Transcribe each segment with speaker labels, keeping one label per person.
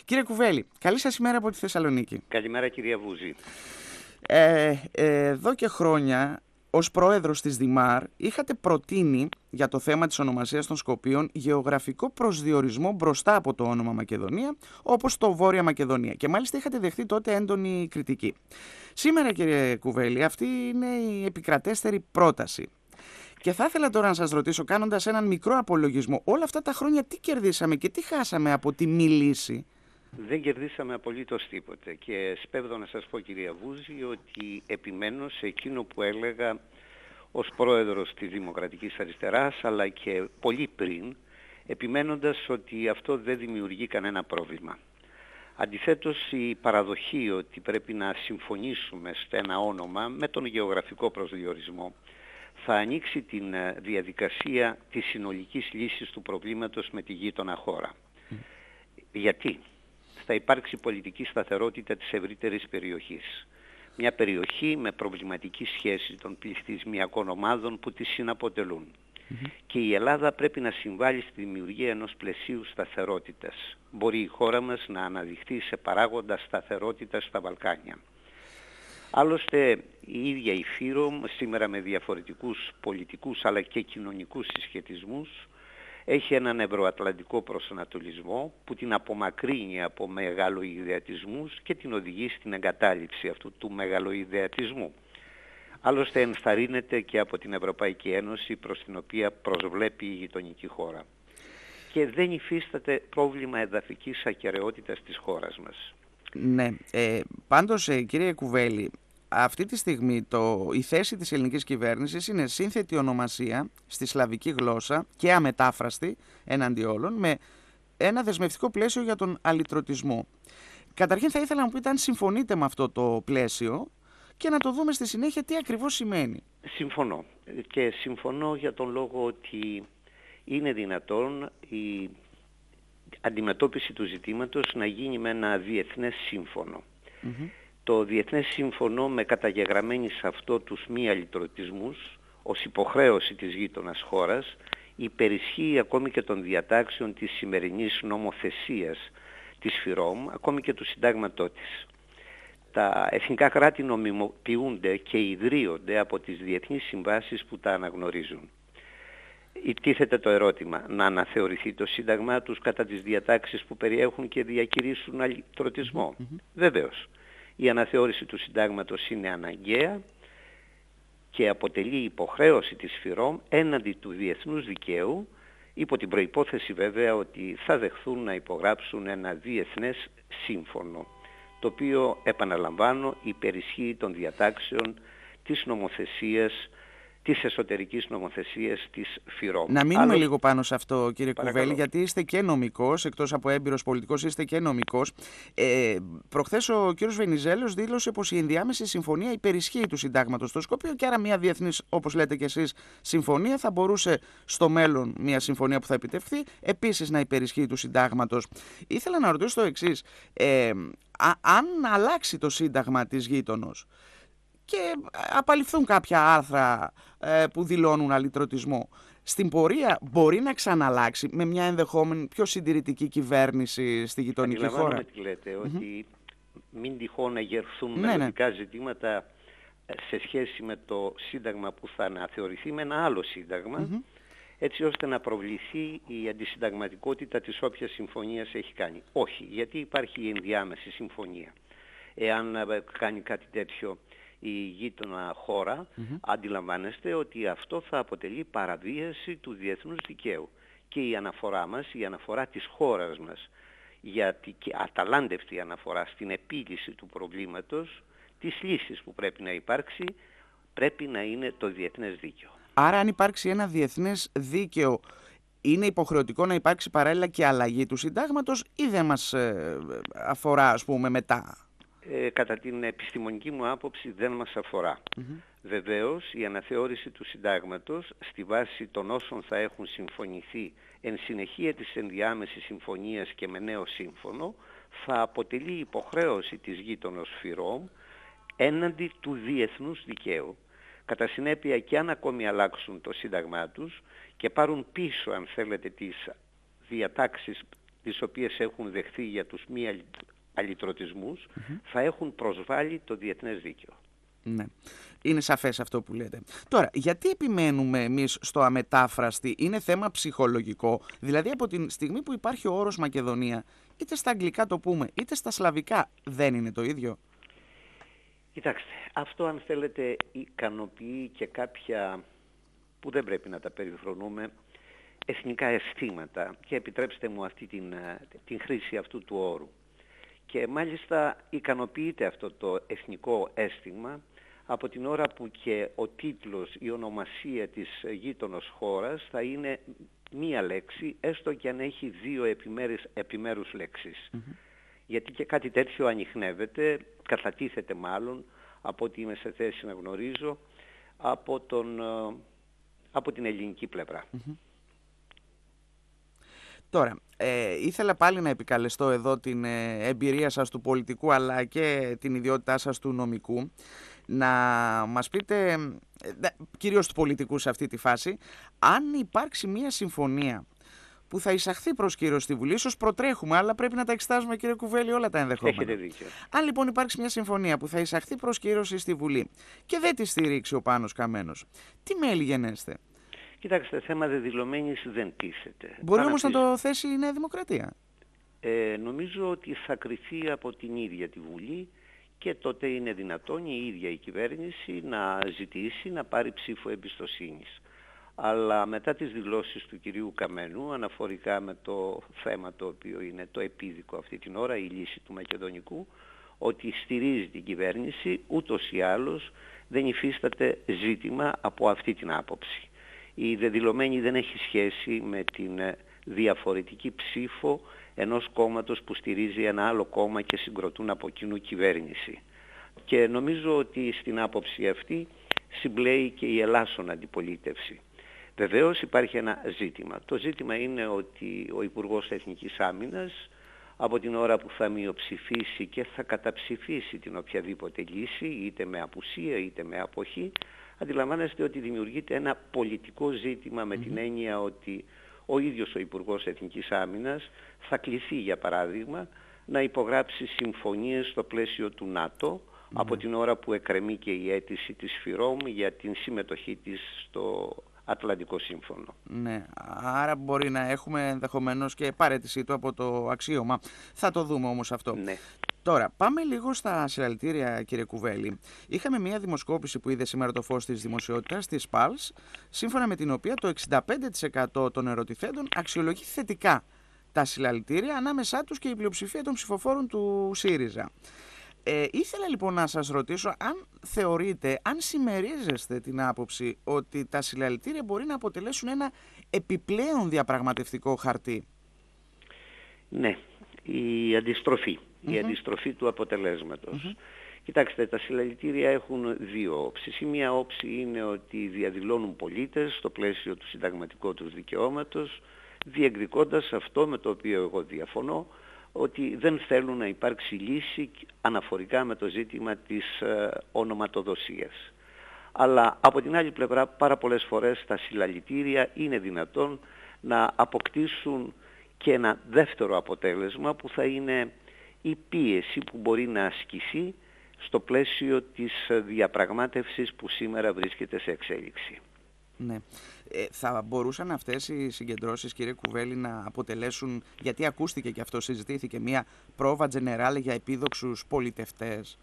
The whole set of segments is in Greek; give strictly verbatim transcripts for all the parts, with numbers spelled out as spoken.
Speaker 1: Κύριε Κουβέλη, καλή σας ημέρα από τη Θεσσαλονίκη.
Speaker 2: Καλημέρα κυρία Βούζη.
Speaker 1: Ε, ε, εδώ και χρόνια, ως πρόεδρος της Δημάρ, είχατε προτείνει για το θέμα της ονομασίας των Σκοπίων γεωγραφικό προσδιορισμό μπροστά από το όνομα Μακεδονία, όπως το Βόρεια Μακεδονία. Και μάλιστα είχατε δεχτεί τότε έντονη κριτική. Σήμερα, κύριε Κουβέλη, αυτή είναι η επικρατέστερη πρόταση. Και θα ήθελα τώρα να σας ρωτήσω, κάνοντας έναν μικρό απολογισμό, όλα αυτά τα χρόνια τι κερδίσαμε και τι χάσαμε από τη μη λύση?
Speaker 2: Δεν κερδίσαμε απολύτως τίποτε και σπέβδω να σας πω κυρία Βούζη ότι επιμένω σε εκείνο που έλεγα ως πρόεδρος της Δημοκρατικής Αριστεράς, αλλά και πολύ πριν, επιμένοντας ότι αυτό δεν δημιουργεί κανένα πρόβλημα. Αντιθέτως, η παραδοχή ότι πρέπει να συμφωνήσουμε σε ένα όνομα με τον γεωγραφικό προσδιορισμό θα ανοίξει την διαδικασία της συνολικής λύσης του προβλήματος με τη γείτονα χώρα. Mm. Γιατί? Θα υπάρξει πολιτική σταθερότητα της ευρύτερης περιοχής. Μια περιοχή με προβληματική σχέση των πληθυσμιακών ομάδων που τη συναποτελούν. Mm-hmm. Και η Ελλάδα πρέπει να συμβάλλει στη δημιουργία ενός πλαισίου σταθερότητας. Μπορεί η χώρα μας να αναδειχθεί σε παράγοντα σταθερότητας στα Βαλκάνια. Άλλωστε η ίδια η Φύρομ, σήμερα με διαφορετικούς πολιτικούς αλλά και κοινωνικούς συσχετισμούς, έχει έναν ευρωατλαντικό προσανατολισμό που την απομακρύνει από μεγαλοειδεατισμούς και την οδηγεί στην εγκατάλειψη αυτού του μεγαλοειδεατισμού. Άλλωστε ενθαρρύνεται και από την Ευρωπαϊκή Ένωση, προς την οποία προσβλέπει η γειτονική χώρα. Και δεν υφίσταται πρόβλημα εδαφικής ακεραιότητας της χώρας μας.
Speaker 1: Ναι, ε, πάντως ε, κύριε Κουβέλη, αυτή τη στιγμή το, η θέση της ελληνικής κυβέρνησης είναι σύνθετη ονομασία στη σλαβική γλώσσα και αμετάφραστη έναντι όλων, με ένα δεσμευτικό πλαίσιο για τον αλυτρωτισμό. Καταρχήν θα ήθελα να μου πείτε αν συμφωνείτε με αυτό το πλαίσιο και να το δούμε στη συνέχεια τι ακριβώς σημαίνει.
Speaker 2: Συμφωνώ. Και συμφωνώ για τον λόγο ότι είναι δυνατόν η αντιμετώπιση του ζητήματος να γίνει με ένα διεθνές σύμφωνο. Mm-hmm. Το Διεθνές Σύμφωνο με καταγεγραμμένη σε αυτό τους μη αλυτρωτισμούς ως υποχρέωση της γείτονας χώρας υπερισχύει ακόμη και των διατάξεων της σημερινής νομοθεσίας της Φυρόμ, ακόμη και του συντάγματό της. Τα εθνικά κράτη νομιμοποιούνται και ιδρύονται από τις διεθνείς συμβάσεις που τα αναγνωρίζουν. Τίθεται το ερώτημα να αναθεωρηθεί το σύνταγμά τους κατά τις διατάξεις που περιέχουν και διακηρύσουν αλυτρωτισμό. Mm-hmm. Βεβαίως. Η αναθεώρηση του συντάγματος είναι αναγκαία και αποτελεί υποχρέωση της Φυρόμ έναντι του διεθνούς δικαίου, υπό την προϋπόθεση βέβαια ότι θα δεχθούν να υπογράψουν ένα διεθνές σύμφωνο, το οποίο, επαναλαμβάνω, υπερισχύει των διατάξεων της νομοθεσίας, της εσωτερικής νομοθεσίας της Φυρόμ.
Speaker 1: Να μείνουμε Άλλο... λίγο πάνω σε αυτό, κύριε Παρακαλώ. Κουβέλη, γιατί είστε και νομικός, εκτός από έμπειρος πολιτικός, είστε και νομικός. Ε, προχθές ο κύριος Βενιζέλος δήλωσε πως η ενδιάμεση συμφωνία υπερισχύει του συντάγματος στο Σκόπιο και άρα μια διεθνής, όπως λέτε και εσείς, συμφωνία θα μπορούσε στο μέλλον, μια συμφωνία που θα επιτευχθεί, επίσης να υπερισχύει του συντάγματος. Ήθελα να ρωτήσω το εξής. Ε, α, αν αλλάξει το σύνταγμα της γείτονος και απαλληφθούν κάποια άρθρα ε, που δηλώνουν αλυτρωτισμό, στην πορεία μπορεί να ξαναλλάξει με μια ενδεχόμενη πιο συντηρητική κυβέρνηση στη γειτονική χώρα?
Speaker 2: Αντιλαμβάνομαι τι λέτε, mm-hmm. ότι μην τυχόν εγερθούν ναι, μελλοντικά ναι. ζητήματα σε σχέση με το σύνταγμα που θα αναθεωρηθεί με ένα άλλο σύνταγμα, mm-hmm. έτσι ώστε να προβληθεί η αντισυνταγματικότητα της όποιας συμφωνίας έχει κάνει. Όχι, γιατί υπάρχει η ενδιάμεση συμφωνία. Εάν κάνει κάτι τέτοιο η γείτονα χώρα, mm-hmm. αντιλαμβάνεστε ότι αυτό θα αποτελεί παραβίαση του διεθνούς δικαίου. Και η αναφορά μας, η αναφορά της χώρας μας, γιατί και αταλάντευτη αναφορά στην επίλυση του προβλήματος, της λύσης που πρέπει να υπάρξει, πρέπει να είναι το διεθνές δίκαιο.
Speaker 1: Άρα αν υπάρξει ένα διεθνές δίκαιο, είναι υποχρεωτικό να υπάρξει παράλληλα και αλλαγή του συντάγματος ή δεν μας ε, αφορά, ας πούμε, μετά?
Speaker 2: Ε, κατά την επιστημονική μου άποψη δεν μας αφορά. Mm-hmm. Βεβαίως η αναθεώρηση του συντάγματος στη βάση των όσων θα έχουν συμφωνηθεί εν συνεχεία της ενδιάμεσης συμφωνίας και με νέο σύμφωνο θα αποτελεί υποχρέωση της γείτονος Φυρόμ έναντι του διεθνούς δικαίου. Κατά συνέπεια και αν ακόμη αλλάξουν το σύνταγμά τους και πάρουν πίσω, αν θέλετε, τις διατάξεις τις οποίες έχουν δεχθεί για τους μη αλυτρωτισμούς,
Speaker 1: Mm-hmm.
Speaker 2: θα έχουν προσβάλει το διεθνές δίκαιο.
Speaker 1: Ναι. Είναι σαφές αυτό που λέτε. Τώρα, γιατί επιμένουμε εμείς στο αμετάφραστη? Είναι θέμα ψυχολογικό? Δηλαδή, από τη στιγμή που υπάρχει ο όρος Μακεδονία, είτε στα αγγλικά το πούμε, είτε στα σλαβικά, δεν είναι το ίδιο?
Speaker 2: Κοιτάξτε, αυτό αν θέλετε ικανοποιεί και κάποια που δεν πρέπει να τα περιφρονούμε, εθνικά αισθήματα, και επιτρέψτε μου αυτή την, την χρήση αυτού του όρου. Και μάλιστα ικανοποιείται αυτό το εθνικό αίσθημα από την ώρα που και ο τίτλος, η ονομασία της γείτονος χώρας θα είναι μία λέξη, έστω και αν έχει δύο επιμέρους, επιμέρους λέξεις. Mm-hmm. Γιατί και κάτι τέτοιο ανιχνεύεται, κατατίθεται μάλλον, από ό,τι είμαι σε θέση να γνωρίζω, από, τον, από την ελληνική πλευρά.
Speaker 1: Mm-hmm. Τώρα, ε, ήθελα πάλι να επικαλεστώ εδώ την ε, εμπειρία σας του πολιτικού αλλά και την ιδιότητά σας του νομικού, να μας πείτε, ε, κυρίως του πολιτικού σε αυτή τη φάση, αν υπάρξει μια συμφωνία που θα εισαχθεί προς κύρωση στη Βουλή. Ίσως προτρέχουμε, αλλά πρέπει να τα εξετάζουμε, κύριε Κουβέλη, όλα τα ενδεχόμενα.
Speaker 2: Έχετε δίκιο.
Speaker 1: Αν λοιπόν υπάρξει μια συμφωνία που θα εισαχθεί προς κύρωση στη Βουλή και δεν τη στηρίξει ο Πάνος Καμένος, τι μέλη γενέστε?
Speaker 2: Κοιτάξτε, θέμα δεδηλωμένης δεν τίθεται.
Speaker 1: Μπορεί όμως να το θέσει η Νέα Δημοκρατία.
Speaker 2: Ε, νομίζω ότι θα κριθεί από την ίδια τη Βουλή και τότε είναι δυνατόν η ίδια η κυβέρνηση να ζητήσει να πάρει ψήφο εμπιστοσύνης. Αλλά μετά τις δηλώσεις του κυρίου Καμένου αναφορικά με το θέμα το οποίο είναι το επίδικο αυτή την ώρα, η λύση του Μακεδονικού, ότι στηρίζει την κυβέρνηση, ούτως ή άλλως δεν υφίσταται ζήτημα από αυτή την άποψη. Η δεδηλωμένη δεν έχει σχέση με την διαφορετική ψήφο ενός κόμματος που στηρίζει ένα άλλο κόμμα και συγκροτούν από κοινού κυβέρνηση. Και νομίζω ότι στην άποψη αυτή συμπλέει και η ελάσσον αντιπολίτευση. Βεβαίως υπάρχει ένα ζήτημα. Το ζήτημα είναι ότι ο Υπουργός Εθνικής Άμυνας από την ώρα που θα μειοψηφίσει και θα καταψηφίσει την οποιαδήποτε λύση, είτε με απουσία είτε με αποχή, αντιλαμβάνεστε ότι δημιουργείται ένα πολιτικό ζήτημα με την έννοια ότι ο ίδιος ο Υπουργός Εθνικής Άμυνας θα κληθεί, για παράδειγμα, να υπογράψει συμφωνίες στο πλαίσιο του ΝΑΤΟ mm-hmm. από την ώρα που εκκρεμεί και η αίτηση της ΦΥΡΟΜ για την συμμετοχή της στο Ατλαντικό Σύμφωνο.
Speaker 1: Ναι, άρα μπορεί να έχουμε ενδεχομένως και παραίτησή του από το αξίωμα. Θα το δούμε όμως αυτό.
Speaker 2: Ναι.
Speaker 1: Τώρα, πάμε λίγο στα συλλαλητήρια, κύριε Κουβέλη. Είχαμε μια δημοσκόπηση που είδε σήμερα το φως της δημοσιότητας, της Pulse, σύμφωνα με την οποία το εξήντα πέντε τοις εκατό των ερωτηθέντων αξιολογεί θετικά τα συλλαλητήρια, ανάμεσά τους και η πλειοψηφία των ψηφοφόρων του ΣΥΡΙΖΑ. Ε, ήθελα λοιπόν να σας ρωτήσω αν θεωρείτε, αν συμμερίζεστε την άποψη ότι τα συλλαλητήρια μπορεί να αποτελέσουν ένα επιπλέον διαπραγματευτικό χαρτί.
Speaker 2: Ναι, η αντιστροφή, mm-hmm. η αντιστροφή του αποτελέσματος. Mm-hmm. Κοιτάξτε, τα συλλαλητήρια έχουν δύο όψεις. Η μία όψη είναι ότι διαδηλώνουν πολίτες στο πλαίσιο του συνταγματικού τους δικαιώματος, διεκδικώντας αυτό με το οποίο εγώ διαφωνώ, ότι δεν θέλουν να υπάρξει λύση αναφορικά με το ζήτημα της ε, ονοματοδοσίας. Αλλά από την άλλη πλευρά πάρα πολλές φορές τα συλλαλητήρια είναι δυνατόν να αποκτήσουν και ένα δεύτερο αποτέλεσμα που θα είναι η πίεση που μπορεί να ασκηθεί στο πλαίσιο της διαπραγμάτευσης που σήμερα βρίσκεται σε εξέλιξη.
Speaker 1: Ναι. Ε, θα μπορούσαν αυτές οι συγκεντρώσεις, κύριε Κουβέλη, να αποτελέσουν, γιατί ακούστηκε και αυτό, συζητήθηκε, μια πρόβα τζενεράλ για επίδοξους πολιτευτές?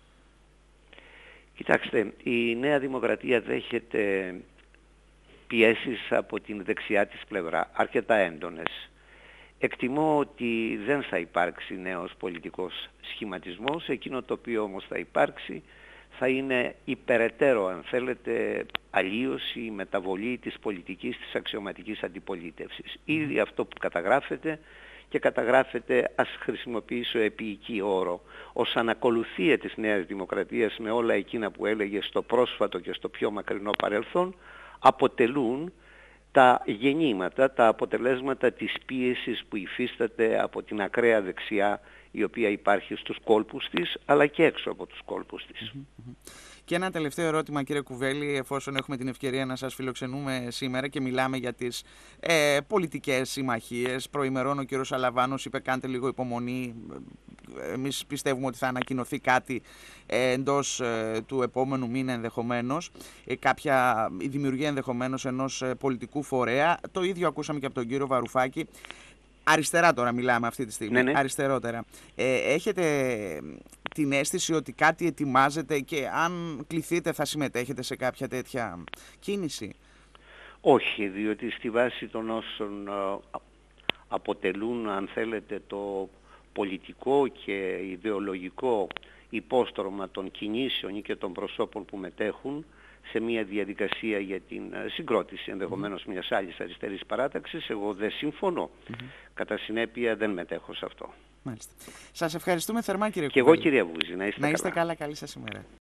Speaker 2: Κοιτάξτε, η Νέα Δημοκρατία δέχεται πιέσεις από την δεξιά της πλευρά, αρκετά έντονες. Εκτιμώ ότι δεν θα υπάρξει νέος πολιτικός σχηματισμός, εκείνο το οποίο όμως θα υπάρξει θα είναι υπεραιτέρω, αν θέλετε, αλλίωση, μεταβολή της πολιτικής της αξιωματικής αντιπολίτευσης. Ήδη αυτό που καταγράφεται, και καταγράφεται, ας χρησιμοποιήσω επίοικη όρο, ως ανακολουθία της Νέας Δημοκρατίας με όλα εκείνα που έλεγε στο πρόσφατο και στο πιο μακρινό παρελθόν, αποτελούν τα γεννήματα, τα αποτελέσματα της πίεσης που υφίσταται από την ακραία δεξιά η οποία υπάρχει στους κόλπους της, αλλά και έξω από τους κόλπους της.
Speaker 1: Και ένα τελευταίο ερώτημα, κύριε Κουβέλη, εφόσον έχουμε την ευκαιρία να σας φιλοξενούμε σήμερα και μιλάμε για τις ε, πολιτικές συμμαχίες. Προημερών ο κύριος Αλαβάνος είπε κάντε λίγο υπομονή. Εμείς πιστεύουμε ότι θα ανακοινωθεί κάτι ε, εντός ε, του επόμενου μήνα ενδεχομένως. Ε, κάποια, η δημιουργία ενδεχομένως ενός ε, πολιτικού φορέα. Το ίδιο ακούσαμε και από τον κύριο Βαρουφάκη. Αριστερά τώρα μιλάμε αυτή τη στιγμή,
Speaker 2: ναι, ναι.
Speaker 1: αριστερότερα. Ε, έχετε την αίσθηση ότι κάτι ετοιμάζεται και αν κληθείτε θα συμμετέχετε σε κάποια τέτοια κίνηση?
Speaker 2: Όχι, διότι στη βάση των όσων αποτελούν, αν θέλετε, το πολιτικό και ιδεολογικό υπόστρωμα των κινήσεων ή και των προσώπων που μετέχουν σε μια διαδικασία για την συγκρότηση ενδεχομένως mm-hmm. μιας άλλης αριστερής παράταξης, εγώ δεν συμφωνώ. Mm-hmm. Κατά συνέπεια δεν μετέχω σε αυτό.
Speaker 1: Μάλιστα. Σας ευχαριστούμε θερμά, κύριε
Speaker 2: Και
Speaker 1: Κουβέλη.
Speaker 2: εγώ, κυρία Βούζη, να είστε,
Speaker 1: να είστε
Speaker 2: καλά.
Speaker 1: καλά. Καλή σας ημέρα.